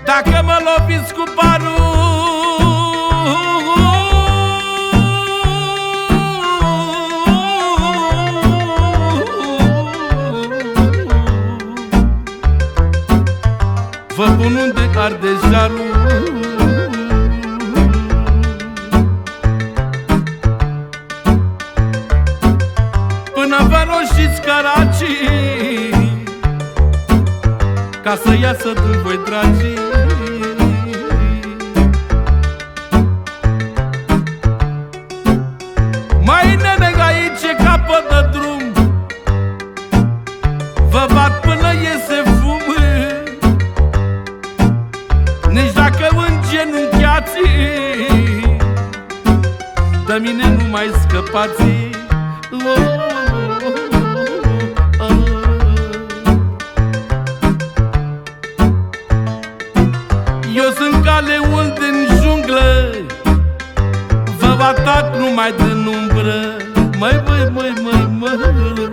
Dacă mă loviți cu parul, vă pun unde arde jarul. Până vă roșiți caracii, ca să iasă din voi, dragii. Mai nene, aici e capăt de drum, vă bat până iese fum. Nici dacă îngenunchiați, de mine nu mai scăpați. Eu sunt ca leul din junglă, vă atac numai din umbră. Măi, măi, măi, măi, măi,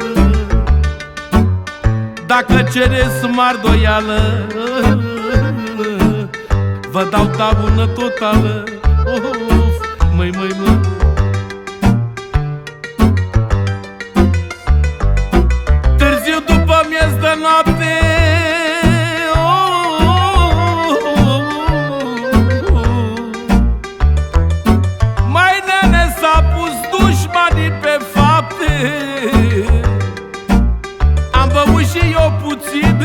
dacă cereți mardoială, vă dau tabună totală. Of, măi, măi, măi. Târziu după miez de noapte, mai nene s-a pus dușmanii pe fapte. Am băut și eu puțin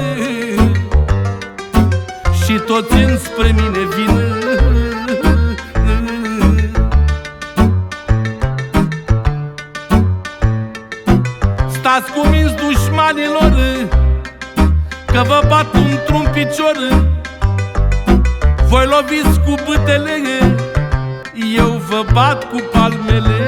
și toți înspre mine vin. Stați cu minți dușmanilor, că vă bat într-un picior. Voi loviți cu bâtele, eu vă bat cu palmele.